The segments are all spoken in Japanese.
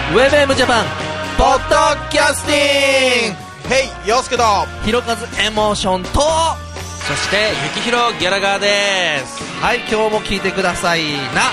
ウェブエムジャパンポッドキャスティング。 ヘイ、陽介とひろかずエモーションと、 そしてゆきひろギャラガーです。 はい、今日も聞いてくださいな。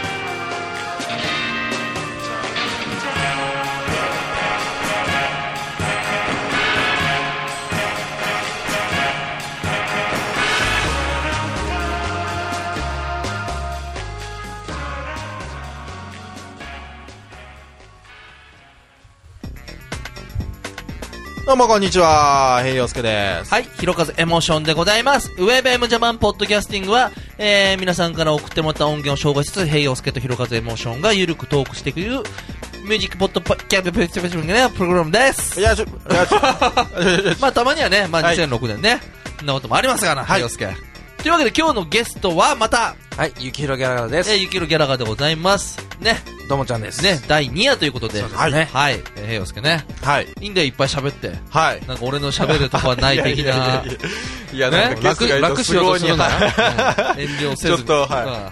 どうもこんにちは、ヘイ陽介です。 はい、ひろかずエモーションでございます。ウェブエムジャパンポッドキャスティングは、皆さんから送ってもらった音源を紹介しつつ、ヘイ陽介とひろかずエモーションがゆるくトークしていくミュージックポッドキャスティングのプログラムです。まあたまにはね、まあ2006年ね、そんなこともありますがな、ヘイ陽介。というわけで今日のゲストはまた、 はい、ゆきひろギャラガーです。 ゆきひろギャラガーでございますね。 どうもちゃんです。 ね、第2夜ということで。 そうですね。 はい。ヘイヨウスケね。 はい。 いいんだよ、いっぱい喋って。 はい。 なんか俺の喋るとこはない的な。 いや、なんかゲストがいるとすごいに、 遠慮せずに。 ちょっと、はい。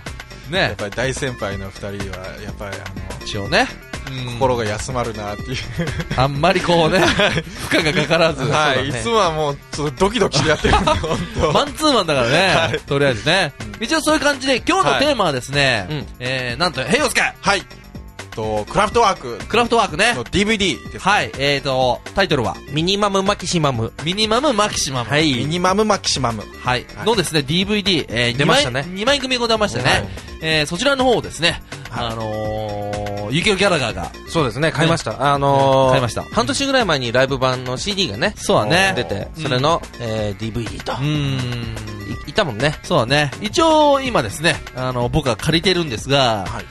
ね。 やっぱり大先輩の二人は、やっぱり一応ね。 心が休まるなっていう。 あんまりこうね、負荷がかからず。 はい。いつもはもう、ちょっとドキドキしてやってるんで、本当。 マンツーマンだからね。とりあえずね。一応そういう感じで、今日のテーマはですね、なんと、ヘイヨウスケ。 はい。クラフトワークね。の DVD です。 はい。タイトルはミニマムマキシマム。 ミニマムマキシマム。 はい。 ミニマムマキシマム。 はい。のですね、DVD、 出ましたね。 2枚組が出ましたね。そちらの方をですね、ゆきひろギャラガーが。 そうですね、買いました。買いました。 半年ぐらい前にライブ版の CD がね、 そうだね。 出て、それの、DVD と。いたもんね。 そうだね。一応、今ですね、僕は借りてるんですが、はい。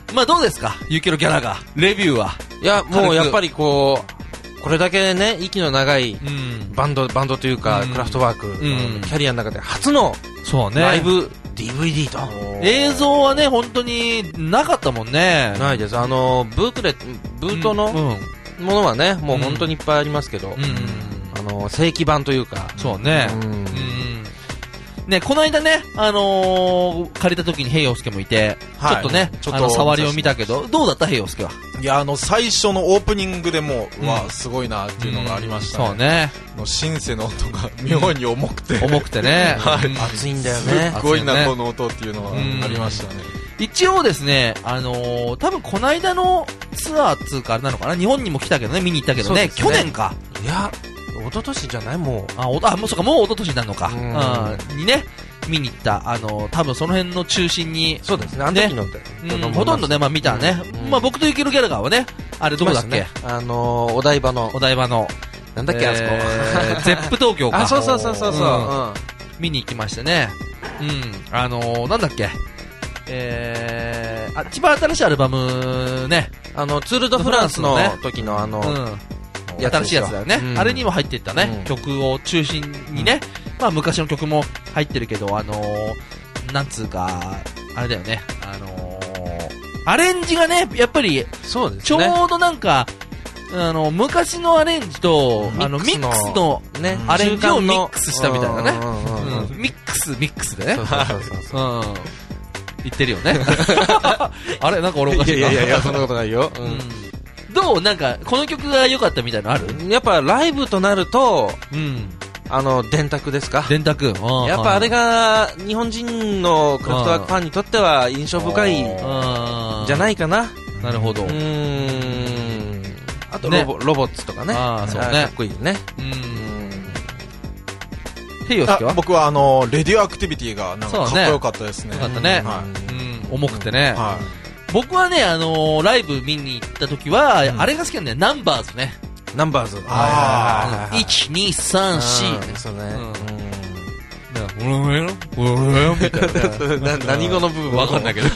まあどうですか、ゆきひろギャラガー。レビューは。 いや、もうやっぱりこれだけね、息の長いバンドというか、クラフトワーク、キャリアの中で初のライブ DVD と。 映像はね、本当になかったもんね。 ないです。ブートのものはね、もう本当にいっぱいありますけど、正規版というか。 そうね。ね、この間ね、借りた時にヘイヨウスケもいて、ちょっとね、触りを見たけど、どうだったヘイヨウスケは。 いや、最初のオープニングでも、すごいなっていうのがありましたね。 そうね。 シンセの音が妙に重くて。 重くてね。 はい。 熱いんだよね。 すごいな、この音っていうのはありましたね。 一応ですね、多分この間のツアーつうかあれなのかな、日本にも来たけどね、見に行ったけどね、去年か。 いや、一昨年じゃないもう。 もうそうか、もう一昨年になるのか。にね、見に行った、多分その辺の中心に。 そうですね、あの時のほとんどね、まあ見たね。まあ僕とゆきひろギャラガーはね、あれどこだっけ？ お台場の。 なんだっけ、あそこ。ゼップ東京か。 そう。 見に行きましてね。なんだっけ。一番新しいアルバムね。 ツール・ド・フランスの時の新しいやつだよね。あれにも入っていったね、曲を中心にね、まあ昔の曲も入ってるけど、なんつうか、あれだよね、アレンジがね、やっぱり、 そうですね。 ちょうどなんか、昔のアレンジと、ミックスのアレンジをミックスしたみたいなね。ミックスでね。言ってるよね。あれなんか俺おかしいな。 いや、そんなことないよ。 どうなんか、この曲が良かったみたいなのある？ やっぱライブとなると、電卓ですか？ 電卓。 やっぱあれが日本人のクラフトワークファンにとっては印象深いじゃないかな。 なるほど。 あとロボッツとかね。 そうね。 かっこいいよね。 ヘイヨウスケは？ 僕はレディオアクティビティがなんかかっこよかったですね。 よかったね。重くてね。僕はね、ライブ見に行った時は、あれが好きなんだよ、ナンバーズね。 ナンバーズ。 1、2、3、4。 そうね。 みたいな。 何語の部分わかんないけど。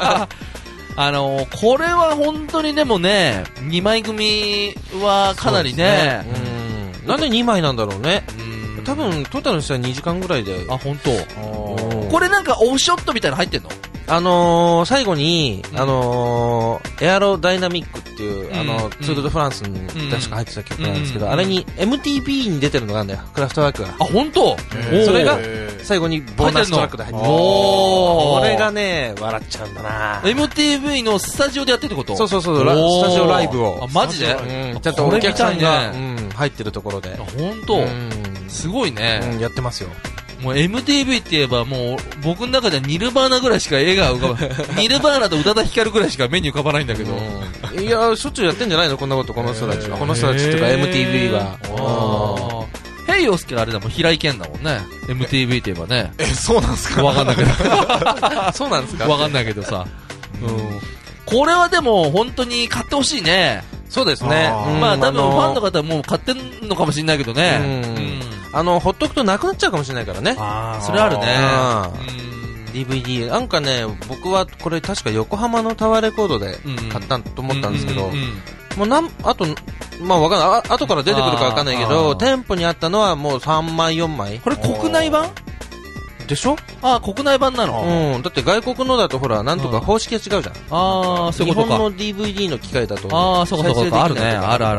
これは本当にでもね、2枚組はかなりね。 なんで2枚なんだろうね。多分トータルにしたら2時間ぐらいで。 あ、本当。これなんかオフショットみたいなの入ってんの？ 最後に、エアロダイナミックっていう、ツール・ド・フランスに確か入ってた曲なんですけど、あれに MTV に出てるのがあるんだよ、クラフトワークが。 あ、本当？ それが、 最後にボーナストラックで入ってる。 これがね、笑っちゃうんだな。 MTV のスタジオでやってるってこと？ そう、スタジオライブを。 マジで？ ちゃんとお客さんが入ってるところで。 本当？すごいね。 やってますよ。 もう MTV って言えばもう僕の中ではニルバーナぐらいしか絵が浮かばないニルバーナと宇多田ヒカルぐらいしか目に浮かばないんだけど、 いやしょっちゅうやってんじゃないのこんなことこの人たちとか MTV は。 ヘイヨウスケはあれだもん平井堅だもんね MTV って言えばね。 そうなんですか？ わかんないけどそうなんですか？ わかんないけどさ、これはでも本当に買ってほしいね。 そうですね。 まあ多分ファンの方はもう買ってんのかもしれないけどね。 ほっとくとなくなっちゃうかもしれないからね。 それあるね。 DVD なんかね、僕はこれ確か横浜のタワーレコードで買ったと思ったんですけど、もうあとまあわかんない、後から出てくるかわかんないけど、店舗にあったのはもう3枚4枚。 これ国内版でしょ？ 国内版なの？ だって外国のだとほらなんとか方式が違うじゃん。 そういうことか。 日本の DVD の機械だとそうかあるね。ある。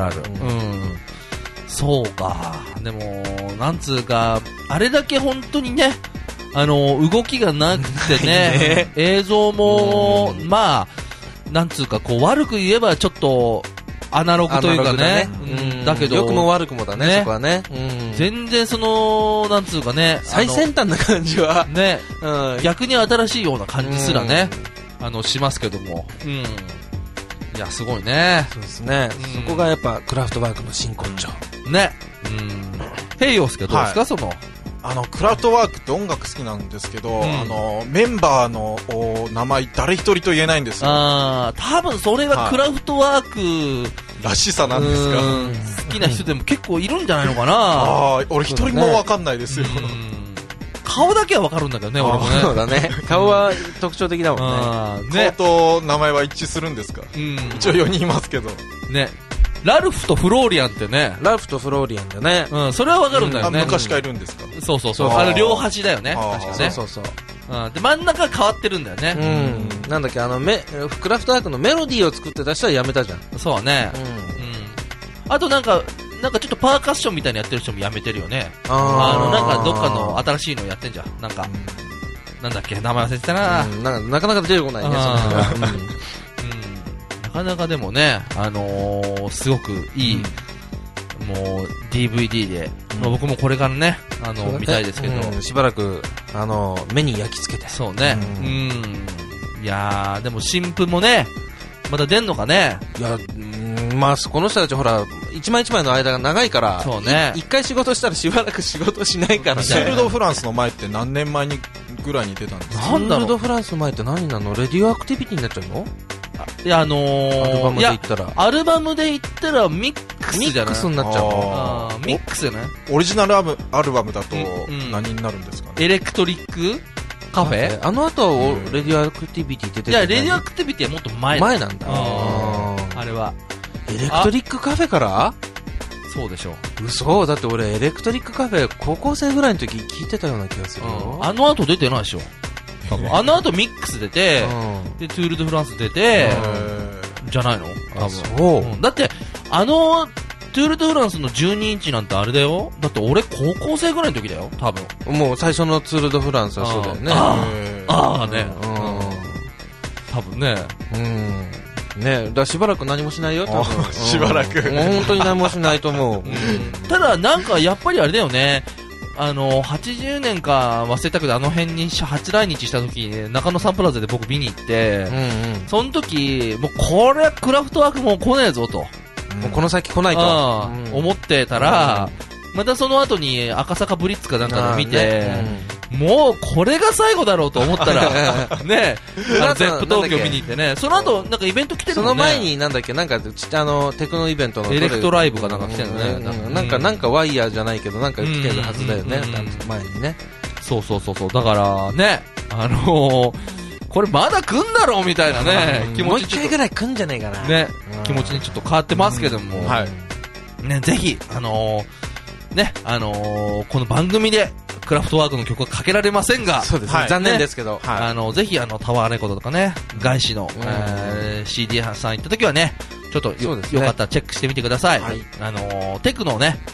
そうか。でもなんつうかあれだけ本当にね、動きがなくてね映像もまあなんつうかこう悪く言えばちょっとアナログというかね。だけど良くも悪くもだね、そこはね。 全然なんつうかね、 最先端な感じはね、逆に新しいような感じすらね、しますけども。いやすごいね。 そうですね。そこがやっぱクラフトワークの真骨頂ね。ヘイヨウスケどうですか？そのクラフトワークって音楽好きなんですけど、メンバーの名前誰一人と言えないんですよ。 多分それはクラフトワークらしさなんですか？ 好きな人でも結構いるんじゃないのかな。 俺一人も分かんないですよ。 顔だけは分かるんだけどね、俺もね。 そうだね。顔は特徴的だもんね。 顔と名前は一致するんですか？一応4人いますけどね。ラルフとフローリアンってね。 ラルフとフローリアンだね。 それはわかるんだよね。 昔からいるんですか？ そう。両端だよね。確かね。 そう。 で、真ん中変わってるんだよね。 なんだっけ、クラフトワークのメロディーを作ってた人はやめたじゃん。 そうね。あとなんかちょっとパーカッションみたいにやってる人もやめてるよね。なんかどっかの新しいのやってんじゃん。なんか、なんだっけ、名前忘れてたな。 なかなか出てこないね、そのなかなかでもね、すごくいい、もう DVD で、僕もこれからね、見たいですけど、 しばらく目に焼き付けて。 そうね。いやーでも新譜もね、まだ出んのかね。 いやまあこの人たちほら一枚一枚の間が長いから、 そうね。 一回仕事したらしばらく仕事しないからね。 ツール・ド・フランスの前って何年前にぐらいに出たんですか？ ツール・ド・フランスの前って何なの？レディオアクティビティになっちゃうの？ いやアルバムで言ったらミックスじゃない？ ミックスになっちゃう。 ミックスじゃない？ オリジナルアルバムだと何になるんですかね？ エレクトリックカフェ？ 後レディオアクティビティって出てる。 いやレディオアクティビティはもっと前なんだ。 あれはエレクトリックカフェから？ そうでしょう。 嘘だって俺エレクトリックカフェ高校生ぐらいの時聞いてたような気がするよ。 後出てないでしょ。多分後ミックス出て、でトゥール・ド・フランス出て、じゃないの？多分。 そう。 だってトゥール・ド・フランスの12インチなんてあれだよ。だって俺高校生ぐらいの時だよ。多分。 もう最初のツール・ド・フランスはそうだよね。 ね。多分ね。 ね、だしばらく何もしないよ。多分しばらく。 本当に何もしないと思う。 ただなんかやっぱりあれだよね。80年か忘れたけど辺に初来日した時に中野サンプラザで僕見に行って、その時もうこれはクラフトワークもう来ねえぞと、もうこの先来ないと思ってたら、またその後に赤坂ブリッツかなんかで見て、もうこれが最後だろうと思ったらね、ゼップ東京見に行ってね、その後なんかイベント来てるもんね。 その前になんだっけ、なんかテクノイベントのエレクトライブかなんか来てるね。 なんかワイヤーじゃないけどなんか来てるはずだよね、前にね。 そうだからね、これまだ来んだろうみたいなね、気持ち。 もう一回ぐらい来んじゃないかな。 ね、気持ちにちょっと変わってますけども、ね、ぜひね、この番組でクラフトワークの曲はかけられませんが、 そうですね、残念ですけど、 ぜひタワーレコードとかね、外資の、CD 屋さん行った時はね、ちょっとよかったらチェックしてみてください。テクノをね、好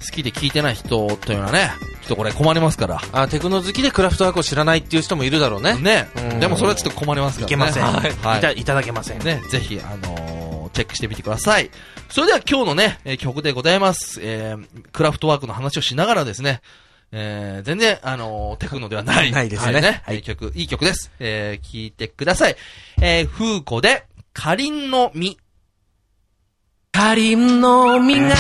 好きで聞いてない人というのはね、ちょっとこれ困りますから。 テクノ好きでクラフトワークを知らないっていう人もいるだろうね。 ね。でもそれはちょっと困りますからね。 いけません。 はい。 いただけません。 ね、ぜひ、チェックしてみてください。それでは今日のね、曲でございます。クラフトワークの話をしながらですね、全然、テクノではない。 ないですね。 はい、いい曲です。聴いてください。風子で、かりんの実。 かりんの実が、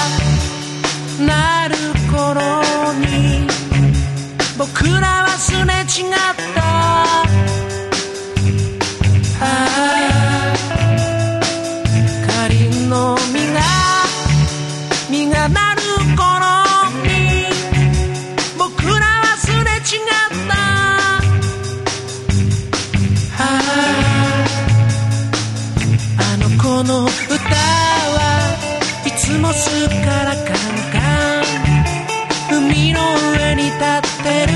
なる頃に、僕らはすれ違った。かりんの実がなる頃に僕らはすれ違ったあの子の歌はいつもすっからかんかん海の上に立ってる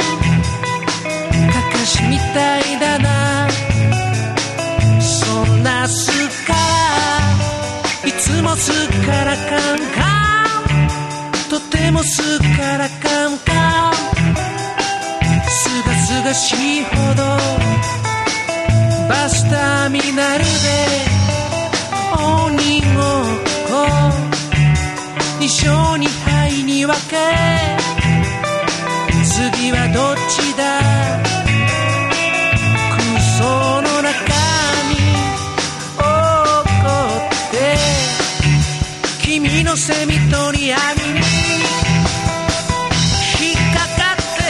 かかしみたいだなそんなすっからいつもすっからかんかんとてもすっからかんかんすがすがしいほどバスターミナルで鬼ごっこ2勝2敗に分け次はどっちだ空想の中君のセミ取り網に引っかかって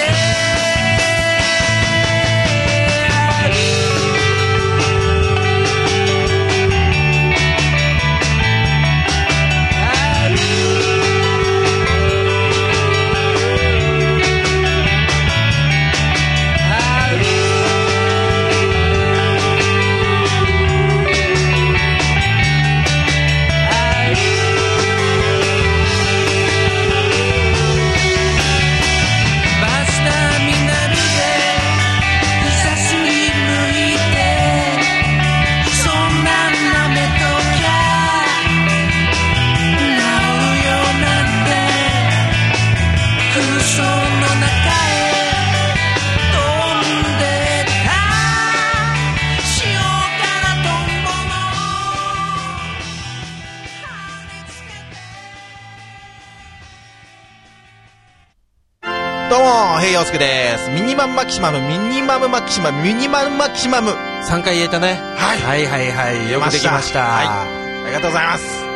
陽介です。ミニマムマキシマム、ミニマムマキシマム、ミニマムマキシマム。 3回言えたね。 はい。 よくできました。 はい。ありがとうございます。